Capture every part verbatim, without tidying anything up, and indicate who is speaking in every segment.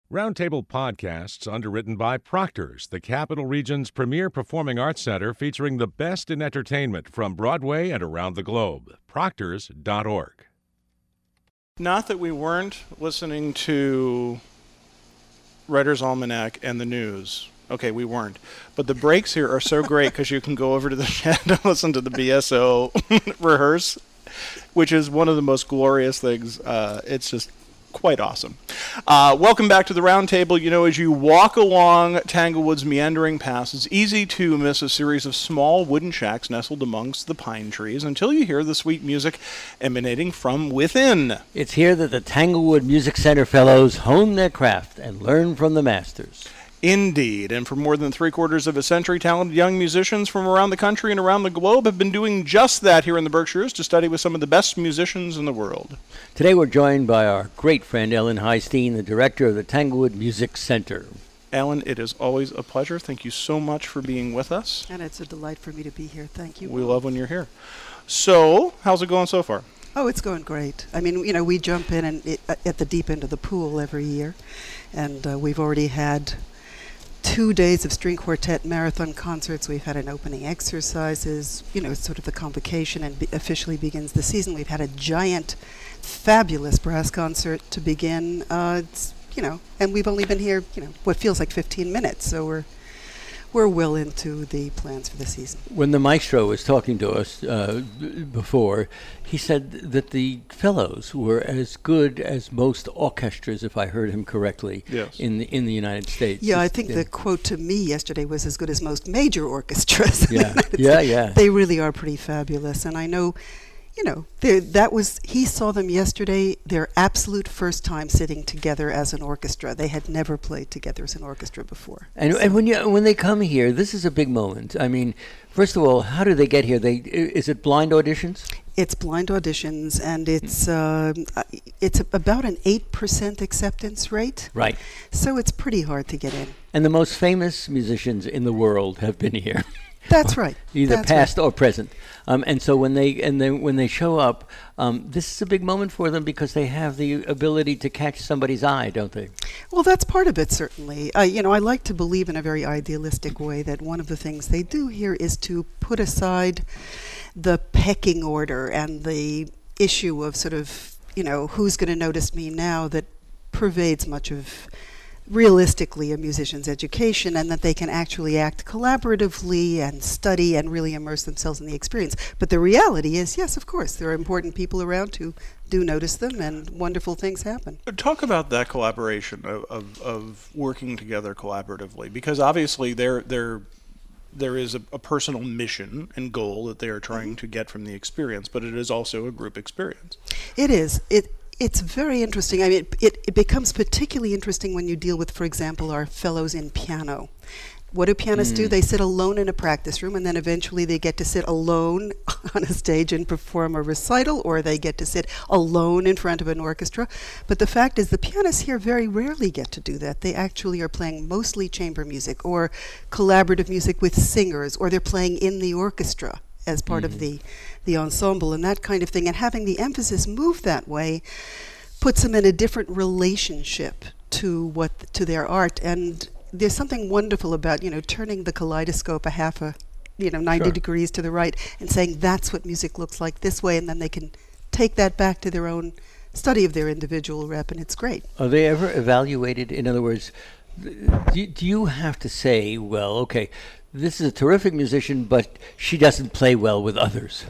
Speaker 1: Roundtable Podcasts, underwritten by Proctor's, the Capital Region's premier performing arts center featuring the best in entertainment from Broadway and around the globe. Proctors dot org.
Speaker 2: Not that we weren't listening to Writer's Almanac and the news. Okay, we weren't. But the breaks here are so great because you can go over to the shed and listen to the B S O rehearse, which is one of the most glorious things. Uh, it's just quite awesome. Uh, welcome back to the Roundtable. You know, as you walk along Tanglewood's meandering paths, it's easy to miss a series of small wooden shacks nestled amongst the pine trees until you hear the sweet music emanating from within.
Speaker 3: It's here that the Tanglewood Music Center Fellows hone their craft and learn from the masters.
Speaker 2: Indeed, and for more than three quarters of a century, talented young musicians from around the country and around the globe have been doing just that here in the Berkshires to study with some of the best musicians in the world.
Speaker 3: Today we're joined by our great friend Ellen Highstein, the director of the Tanglewood Music Center.
Speaker 2: Ellen, it is always a pleasure. Thank you so much for being with us.
Speaker 4: And it's a delight for me to be here. Thank you.
Speaker 2: We love when you're here. So, how's it going so far?
Speaker 4: Oh, it's going great. I mean, you know, we jump in and it, uh, at the deep end of the pool every year, and uh, we've already had two days of string quartet marathon concerts. We've had an opening exercises, you know, sort of the convocation, and be officially begins the season. We've had a giant, fabulous brass concert to begin, uh, it's, you know, and we've only been here, you know, what feels like fifteen minutes, so we're we're well into the plans for the season.
Speaker 3: When the maestro was talking to us uh, b- before, he said that the fellows were as good as most orchestras, if I heard him correctly,
Speaker 2: yes.
Speaker 3: in the in the United States.
Speaker 4: Yeah,
Speaker 3: It's,
Speaker 4: I think
Speaker 3: uh,
Speaker 4: the quote to me yesterday was as good as most major orchestras.
Speaker 3: Yeah, yeah, yeah.
Speaker 4: They really are pretty fabulous, and I know, you know, that was, he saw them yesterday, their absolute first time sitting together as an orchestra. They had never played together as an orchestra before.
Speaker 3: And,
Speaker 4: So-
Speaker 3: and when you when they come here, this is a big moment. I mean, first of all, how do they get here? They i- is it blind auditions?
Speaker 4: It's blind auditions, and it's um, uh, it's about an eight percent acceptance rate.
Speaker 3: Right.
Speaker 4: So it's pretty hard to get in.
Speaker 3: And the most famous musicians in the world have been here.
Speaker 4: That's right.
Speaker 3: Either
Speaker 4: That's
Speaker 3: past
Speaker 4: right.
Speaker 3: or present, um, and so when they and then when they show up, um, this is a big moment for them because they have the ability to catch somebody's eye, don't they?
Speaker 4: Well, that's part of it, certainly. Uh, you know, I like to believe in a very idealistic way that one of the things they do here is to put aside the pecking order and the issue of sort of, you know, who's going to notice me now that pervades much of realistically a musician's education, and that they can actually act collaboratively and study and really immerse themselves in the experience. But the reality is, yes, of course, there are important people around who do notice them, and wonderful things happen.
Speaker 2: Talk about that collaboration of, of, of working together collaboratively, because obviously there there there is a, a personal mission and goal that they are trying to get from the experience, but it is also a group experience.
Speaker 4: It is. It It's very interesting. I mean, it, it, it becomes particularly interesting when you deal with, for example, our fellows in piano. What do pianists do? They sit alone in a practice room, and then eventually they get to sit alone on a stage and perform a recital, or they get to sit alone in front of an orchestra. But the fact is, the pianists here very rarely get to do that. They actually are playing mostly chamber music or collaborative music with singers, or they're playing in the orchestra as part mm-hmm. of the, the ensemble and that kind of thing. And having the emphasis move that way puts them in a different relationship to what to their art. And there's something wonderful about, you know, turning the kaleidoscope a half a, you know, ninety
Speaker 3: Sure.
Speaker 4: degrees to the right and saying that's what music looks like this way, and then they can take that back to their own study of their individual rep, and it's great.
Speaker 3: Are they ever evaluated? In other words, th- do, do you have to say, well, okay, this is a terrific musician, but she doesn't play well with others?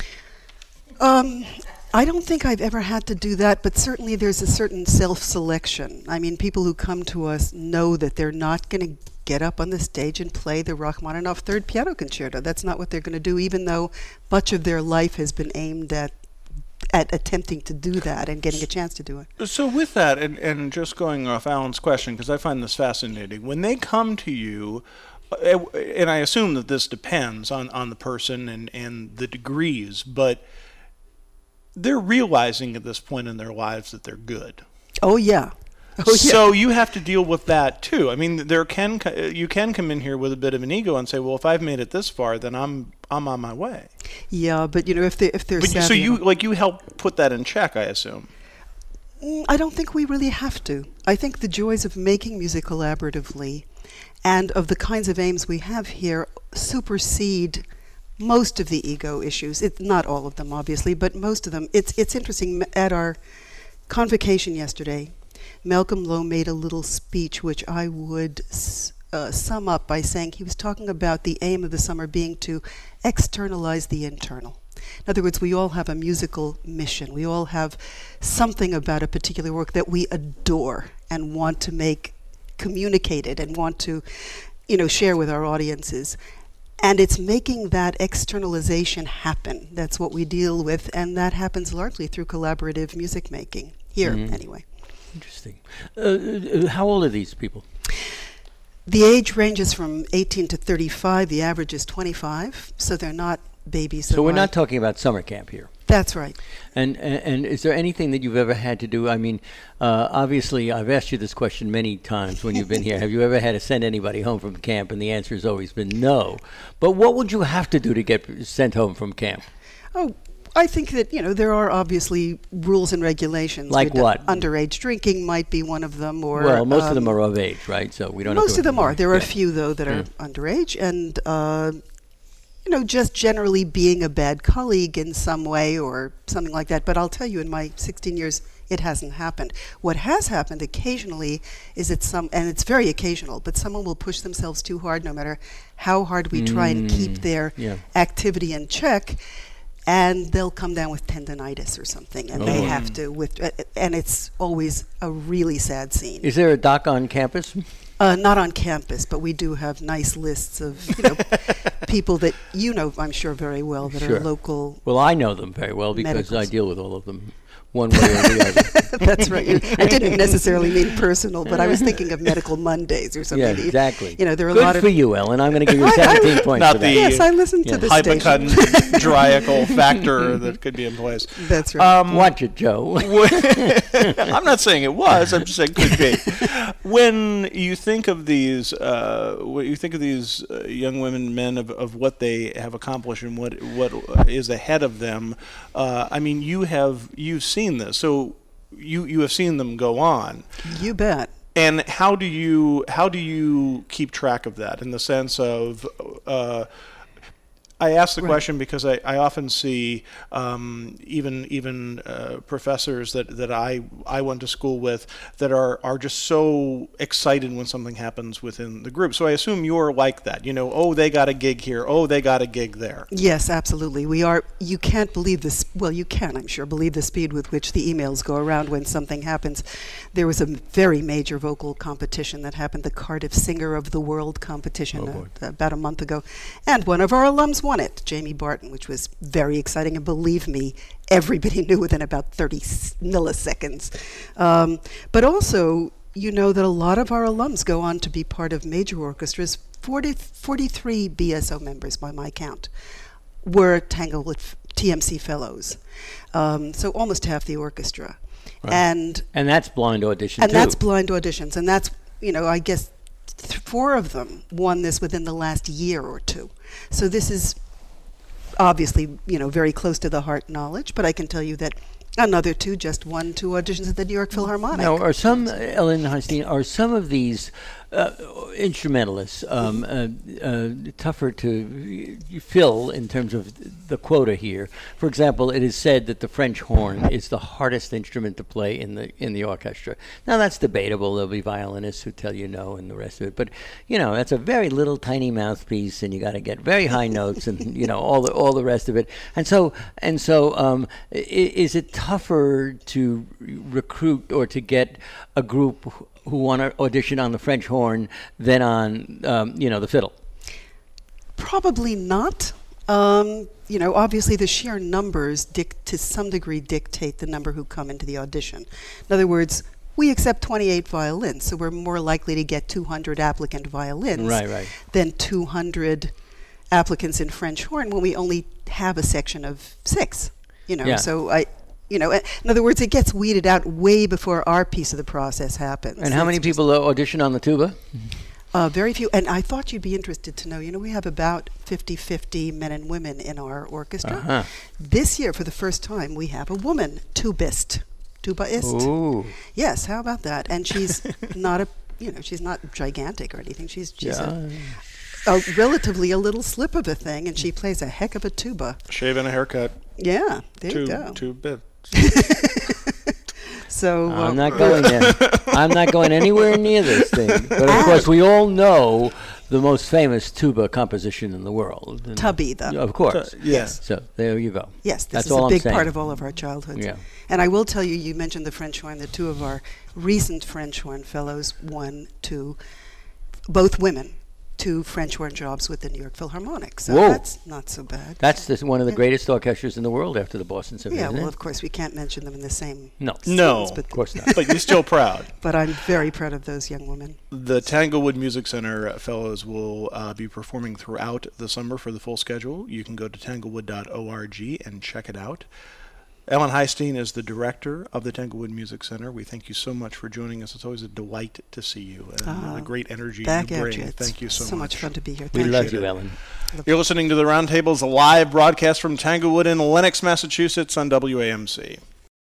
Speaker 4: Um, I don't think I've ever had to do that, but certainly there's a certain self-selection. I mean, people who come to us know that they're not going to get up on the stage and play the Rachmaninoff Third Piano Concerto. That's not what they're going to do, even though much of their life has been aimed at at attempting to do that and getting a chance to do it.
Speaker 2: So with that, and, and just going off Alan's question, because I find this fascinating, when they come to you, uh, and I assume that this depends on, on the person and, and the degrees, but they're realizing at this point in their lives that they're good.
Speaker 4: Oh, yeah. Oh, yeah.
Speaker 2: So you have to deal with that too. I mean, there can you can come in here with a bit of an ego and say, "Well, if I've made it this far, then I'm I'm on my way."
Speaker 4: Yeah, but you know, if they if they're
Speaker 2: But you, so
Speaker 4: savvy
Speaker 2: you
Speaker 4: enough-
Speaker 2: like you help put that in check, I assume.
Speaker 4: Mm, I don't think we really have to. I think the joys of making music collaboratively and of the kinds of aims we have here supersede most of the ego issues. It's not all of them, obviously, but most of them. It's it's interesting. At our convocation yesterday, Malcolm Lowe made a little speech which I would s- uh, sum up by saying he was talking about the aim of the summer being to externalize the internal. In other words, we all have a musical mission. We all have something about a particular work that we adore and want to make communicated and want to, you know, share with our audiences. And it's making that externalization happen. That's what we deal with, and that happens largely through collaborative music making, here
Speaker 3: Mhm.
Speaker 4: anyway.
Speaker 3: Interesting. Uh, uh, how old are these people?
Speaker 4: The age ranges from eighteen to thirty-five. The average is twenty-five, so they're not babies.
Speaker 3: So
Speaker 4: that
Speaker 3: we're
Speaker 4: are-
Speaker 3: not talking about summer camp here.
Speaker 4: That's right.
Speaker 3: And, and and is there anything that you've ever had to do? I mean, uh, obviously, I've asked you this question many times when you've been here. Have you ever had to send anybody home from camp? And the answer has always been no. But what would you have to do to get sent home from camp?
Speaker 4: Oh, I think that, you know, there are obviously rules and regulations.
Speaker 3: Like
Speaker 4: We'd-
Speaker 3: what?
Speaker 4: Underage drinking might be one of them. Or
Speaker 3: Well, most of
Speaker 4: um,
Speaker 3: them are of age, right? So we don't. have
Speaker 4: Most
Speaker 3: to
Speaker 4: of them are. There are
Speaker 3: Yeah.
Speaker 4: a few, though, that are
Speaker 3: Mm.
Speaker 4: underage. And, uh, you know, just generally being a bad colleague in some way or something like that. But I'll tell you, in my sixteen years, it hasn't happened. What has happened occasionally is that some, and it's very occasional, but someone will push themselves too hard, no matter how hard we try and keep
Speaker 3: Mm,
Speaker 4: their
Speaker 3: yeah.
Speaker 4: activity in check, and they'll come down with tendonitis or something, and
Speaker 3: Oh,
Speaker 4: they
Speaker 3: boy.
Speaker 4: have to, with, uh, and it's always a really sad scene.
Speaker 3: Is there a doc on campus?
Speaker 4: Uh, not on campus, but we do have nice lists of, you know, people that you know, I'm sure, very well, that
Speaker 3: Sure.
Speaker 4: are local.
Speaker 3: Well, I know them very well because
Speaker 4: Medicals.
Speaker 3: I deal with all of them, one way or the other.
Speaker 4: That's right. You- I didn't necessarily mean personal, but I was thinking of Medical Mondays or something.
Speaker 3: Yeah, exactly.
Speaker 4: You know, there are a
Speaker 3: Good
Speaker 4: lot
Speaker 3: for
Speaker 4: of.
Speaker 3: you, Ellen. I'm going to give you
Speaker 4: I- I-
Speaker 3: seventeen points
Speaker 2: Not
Speaker 3: for that.
Speaker 2: the-
Speaker 4: Yes, I listened
Speaker 3: Yeah.
Speaker 4: to the station.
Speaker 2: hypochondriacal factor that could be in place.
Speaker 4: That's right.
Speaker 2: Um,
Speaker 3: Watch it, Joe.
Speaker 2: I'm not saying it was. I'm just saying could be. When you think of these, uh, when you think of these uh, young women, and men of, of what they have accomplished and what what is ahead of them, uh, I mean, you have you've seen this, so you you have seen them go on.
Speaker 4: You bet.
Speaker 2: And how do you how do you keep track of that in the sense of uh, I ask the
Speaker 4: Right.
Speaker 2: question because I, I often see um, even even uh, professors that, that I I went to school with that are, are just so excited when something happens within the group. So I assume you're like that. You know, oh, they got a gig here. Oh, they got a gig there.
Speaker 4: Yes, absolutely. We are. You can't believe this. Well, you can, I'm sure, believe the speed with which the emails go around when something happens. There was a very major vocal competition that happened, the Cardiff Singer of the World competition,
Speaker 3: Oh, boy.
Speaker 4: uh, about a month ago, and one of our alums won it, Jamie Barton, which was very exciting. And believe me, everybody knew within about thirty s- milliseconds. Um, but also, you know that a lot of our alums go on to be part of major orchestras. forty, forty-three B S O members, by my count, were Tanglewood f- T M C fellows. Um, so almost half the orchestra.
Speaker 3: Right.
Speaker 4: And
Speaker 3: And that's blind audition,
Speaker 4: and
Speaker 3: too.
Speaker 4: that's blind auditions. And that's, you know, I guess th- four of them won this within the last year or two. So this is obviously, you know, very close to the heart knowledge, but I can tell you that another two just won two auditions at the New York Philharmonic.
Speaker 3: Now, are some, Ellen Heinstein, are some of these uh, instrumentalists um, uh, uh, tougher to uh, fill in terms of the quota here? For example, it is said that the French horn is the hardest instrument to play in the in the orchestra. Now, that's debatable. There'll be violinists who tell you no and the rest of it. But, you know, that's a very little tiny mouthpiece, and you got to get very high notes and, you know, all the all the rest of it. And so, and so um, i- is it tougher to recruit or to get a group who- who want to audition on the French horn than on, um, you know, the fiddle?
Speaker 4: Probably not. Um, you know, obviously the sheer numbers dic- to some degree dictate the number who come into the audition. In other words, we accept twenty-eight violins, so we're more likely to get two hundred applicant violins
Speaker 3: Right, right.
Speaker 4: than two hundred applicants in French horn when we only have a section of six. You know,
Speaker 3: Yeah.
Speaker 4: so I, you know, in other words, it gets weeded out way before our piece of the process happens.
Speaker 3: And how
Speaker 4: It's
Speaker 3: many
Speaker 4: just-
Speaker 3: people uh, audition on the tuba?
Speaker 4: Uh, very few. And I thought you'd be interested to know, you know, we have about fifty-fifty men and women in our orchestra.
Speaker 3: Uh-huh.
Speaker 4: This year, for the first time, we have a woman tubist. tubaist.
Speaker 3: Ooh.
Speaker 4: Yes, how about that? And she's not a, you know, she's not gigantic or anything. She's she's
Speaker 3: Yeah.
Speaker 4: a, a relatively a little slip of a thing, and she plays a heck of a tuba.
Speaker 2: Shave and a haircut.
Speaker 4: Yeah, there
Speaker 2: two,
Speaker 4: you go.
Speaker 2: Two bits.
Speaker 4: So uh,
Speaker 3: I'm not going there. I'm not going anywhere near this thing. But of course, we all know the most famous tuba composition in the world. And-
Speaker 4: Tubby, the
Speaker 3: Of course.
Speaker 2: Yes.
Speaker 3: So there you go.
Speaker 4: Yes, this
Speaker 3: That's
Speaker 4: is
Speaker 3: all
Speaker 4: a
Speaker 3: I'm
Speaker 4: big
Speaker 3: saying.
Speaker 4: part of all of our childhoods.
Speaker 3: Yeah.
Speaker 4: And I will tell you, you mentioned the French horn. The two of our recent French horn fellows won two, both women, two French horn jobs with the New York Philharmonic. So
Speaker 3: Whoa.
Speaker 4: that's not so bad.
Speaker 3: That's the, one of the
Speaker 4: Yeah.
Speaker 3: greatest orchestras in the world after the Boston Symphony.
Speaker 4: Yeah,
Speaker 3: isn't
Speaker 4: well,
Speaker 3: it?
Speaker 4: of course, we can't mention them in the same
Speaker 3: No.
Speaker 2: No.
Speaker 4: sentence, but,
Speaker 3: Of course not.
Speaker 2: But you're still proud.
Speaker 4: but I'm very proud of those young women.
Speaker 2: The Tanglewood Music Center fellows will uh, be performing throughout the summer for the full schedule. You can go to tanglewood dot org and check it out. Ellen Highstein is the director of the Tanglewood Music Center. We thank you so much for joining us. It's always a delight to see you and
Speaker 4: Oh,
Speaker 2: the great energy
Speaker 4: Back
Speaker 2: you
Speaker 4: at
Speaker 2: bring.
Speaker 4: you. It's
Speaker 2: Thank you so,
Speaker 4: so much fun to be here.
Speaker 3: We
Speaker 4: Thank
Speaker 3: love
Speaker 2: Appreciate
Speaker 3: you,
Speaker 2: it.
Speaker 3: Ellen.
Speaker 2: You're listening to the Roundtable's live broadcast from Tanglewood in Lenox, Massachusetts on W A M C.